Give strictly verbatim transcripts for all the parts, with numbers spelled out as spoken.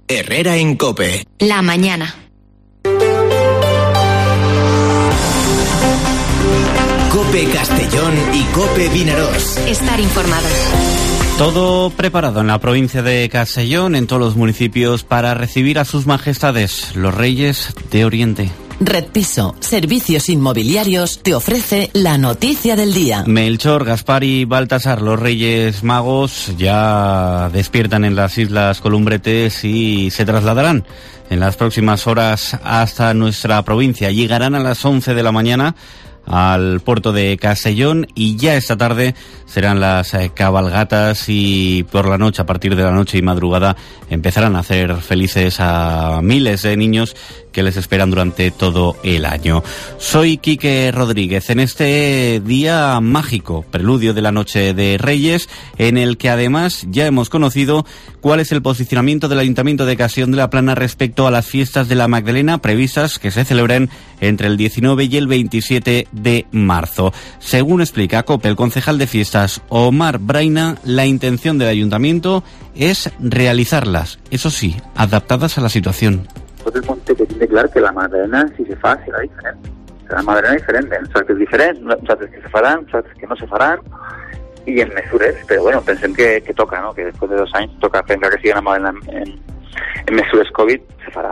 Herrera en COPE. La mañana. COPE Castellón y COPE Vinaròs. Estar informado. Todo preparado en la provincia de Castellón, en todos los municipios, para recibir a sus majestades, los Reyes de Oriente. Red Piso, servicios inmobiliarios, te ofrece la noticia del día. Melchor, Gaspar y Baltasar, los Reyes Magos, ya despiertan en las Islas Columbretes y se trasladarán en las próximas horas hasta nuestra provincia. Llegarán a las once de la mañana al puerto de Castellón y ya esta tarde serán las eh, cabalgatas y por la noche, a partir de la noche y madrugada, empezarán a hacer felices a miles de niños que les esperan durante todo el año. Soy Quique Rodríguez en este día mágico, preludio de la Noche de Reyes, en el que además ya hemos conocido cuál es el posicionamiento del Ayuntamiento de Castellón de la Plana respecto a las fiestas de la Magdalena previstas que se celebren entre el diecinueve y el veintisiete de marzo. Según explica COPE, el concejal de fiestas Omar Braina, la intención del Ayuntamiento es realizarlas, eso sí, adaptadas a la situación. Nosaltres hem de tenir clar que la Magdalena, si se fa, serà diferent. Serà una Magdalena diferent. Nosaltres diferents, nosaltres que se faran, nosaltres que no se faran, i en mesures, però bueno, pensem que, que toca, no? Que després de dos anys toca fer que sigui una Magdalena en, en mesures Covid, se farà.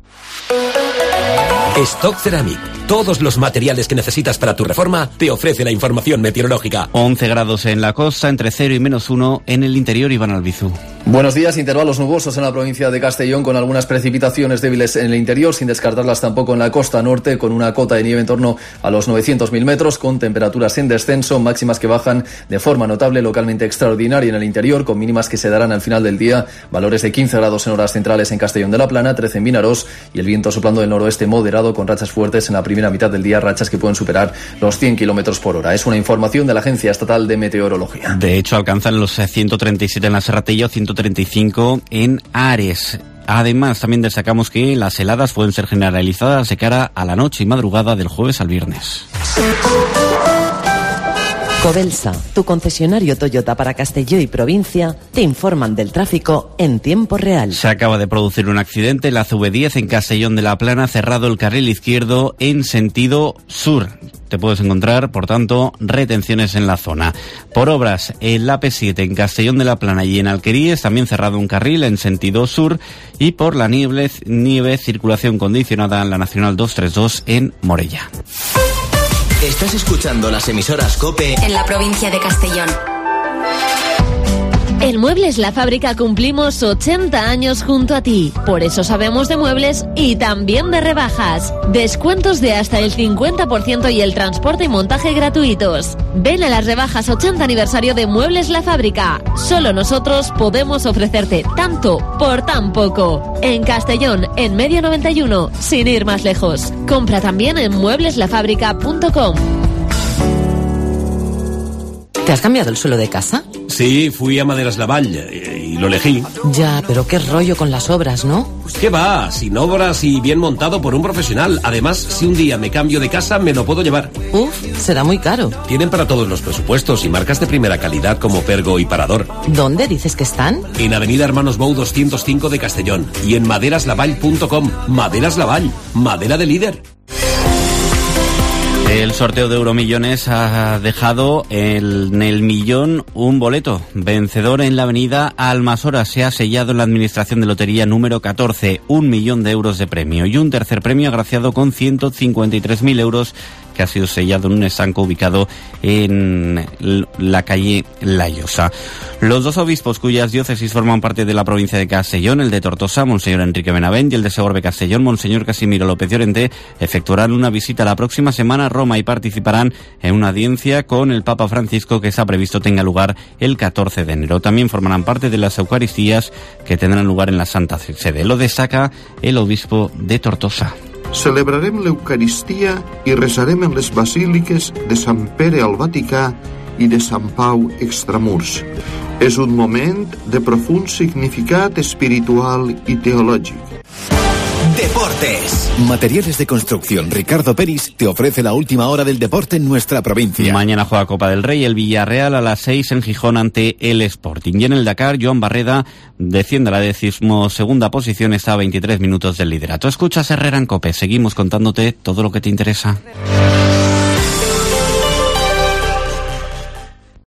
Stock Ceramic. Todos los materiales que necesitas para tu reforma te ofrece la información meteorológica. once grados en la costa, entre cero y menos uno en el interior. Iván Albizu. Buenos días. Intervalos nubosos en la provincia de Castellón, con algunas precipitaciones débiles en el interior, sin descartarlas tampoco en la costa norte, con una cota de nieve en torno a los novecientos mil metros, con temperaturas en descenso, máximas que bajan de forma notable, localmente extraordinaria en el interior, con mínimas que se darán al final del día, valores de quince grados en horas centrales en Castellón de la Plana, trece en Vinaròs, y el viento soplando del noroeste moderado, con rachas fuertes en la primera mitad del día, rachas que pueden superar los cien kilómetros por hora. Es una información de la Agencia Estatal de Meteorología. De hecho, alcanzan los ciento treinta y siete en la Serratella o ciento treinta y cinco en Ares. Además, también destacamos que las heladas pueden ser generalizadas de cara a la noche y madrugada del jueves al viernes. Covelsa, tu concesionario Toyota para Castelló y provincia, te informan del tráfico en tiempo real. Se acaba de producir un accidente en la C V diez en Castellón de la Plana, cerrado el carril izquierdo en sentido sur. Te puedes encontrar, por tanto, retenciones en la zona. Por obras en la P siete en Castellón de la Plana y en Alqueríes, también cerrado un carril en sentido sur, y por la nieve, nieve circulación condicionada en la Nacional doscientos treinta y dos en Morella. Estás escuchando las emisoras COPE en la provincia de Castellón. En Muebles La Fábrica cumplimos ochenta años junto a ti. Por eso sabemos de muebles y también de rebajas. Descuentos de hasta el cincuenta por ciento y el transporte y montaje gratuitos. Ven a las rebajas ochenta aniversario de Muebles La Fábrica. Solo nosotros podemos ofrecerte tanto por tan poco. En Castellón, en Medio noventa y uno, sin ir más lejos. Compra también en muebles la fábrica punto com. ¿Te has cambiado el suelo de casa? Sí, fui a Maderas Lavall y, y lo elegí. Ya, pero qué rollo con las obras, ¿no? ¿Qué va? Sin obras y bien montado por un profesional. Además, si un día me cambio de casa, me lo puedo llevar. Uf, será muy caro. Tienen para todos los presupuestos y marcas de primera calidad como Pergo y Parador. ¿Dónde dices que están? En Avenida Hermanos Bou doscientos cinco de Castellón y en maderas lavall punto com. Maderas Lavall, madera de líder. El sorteo de Euromillones ha dejado en el millón un boleto. Vencedor en la avenida Almasora. Se ha sellado en la Administración de Lotería número catorce. Un millón de euros de premio. Y un tercer premio agraciado con ciento cincuenta y tres mil euros, que ha sido sellado en un estanco ubicado en la calle La Llosa. Los dos obispos cuyas diócesis forman parte de la provincia de Castellón, el de Tortosa, Monseñor Enrique Benavent, y el de Segorbe Castellón, Monseñor Casimiro López Llorente, efectuarán una visita la próxima semana a Roma y participarán en una audiencia con el Papa Francisco que está previsto tenga lugar el catorce de enero. También formarán parte de las Eucaristías que tendrán lugar en la Santa Sede. Lo destaca el obispo de Tortosa. Celebrarem l'Eucaristia i resarem en les basíliques de Sant Pere al Vaticà i de Sant Pau extramurs. És un moment de profund significat espiritual i teològic. Deportes. Materiales de construcción Ricardo Peris te ofrece la última hora del deporte en nuestra provincia. Mañana juega Copa del Rey el Villarreal a las seis en Gijón ante el Sporting. Y en el Dakar, Joan Barreda desciende a la decimosegunda posición, está a veintitrés minutos del liderato. Escuchas Herrera en COPE, seguimos contándote todo lo que te interesa.